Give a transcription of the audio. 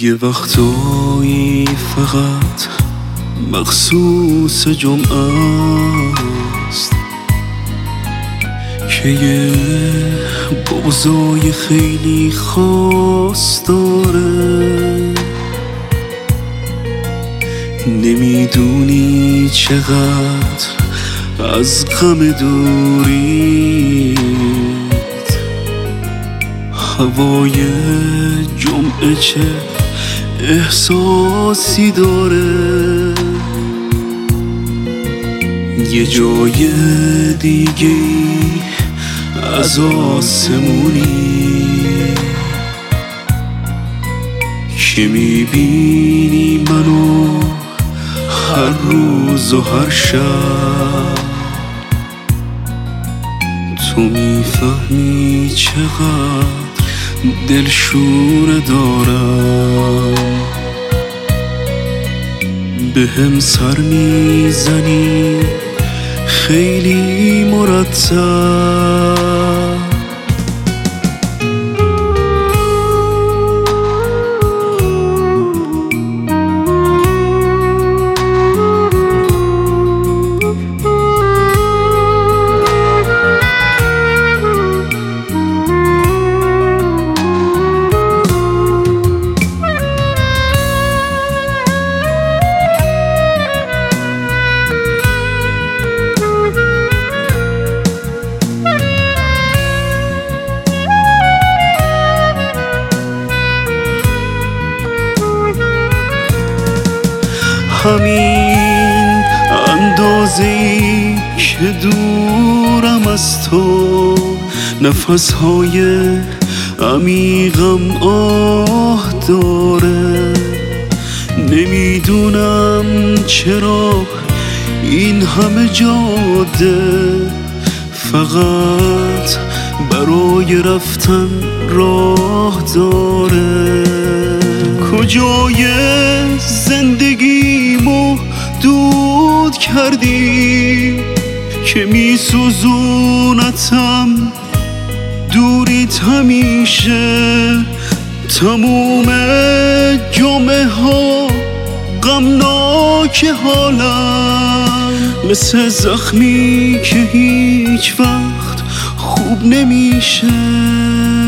یه وقتایی فقط مخصوص جمعه است که یه بغضای خیلی خاص داره. نمیدونی چقدر از غم دوریت هوای جمعه چه احساسی داره. یه جای دیگه از آسمونی که میبینی منو هر روز و هر شب. تو میفهمی چقدر دلشوره دارم، به هم سر میزنی خیلی مرتب. همین اندازه‌ای که دورم از تو، نفس‌های عمیقم آه داره. نمیدونم چرا این همه جاده فقط برای رفتن راه داره. کجای زندگیمو دود کردی که میسوزونتم دوریت همیشه. تموم جمعه ها غمناک حالم، مثل زخمی که هیچ وقت خوب نمیشه.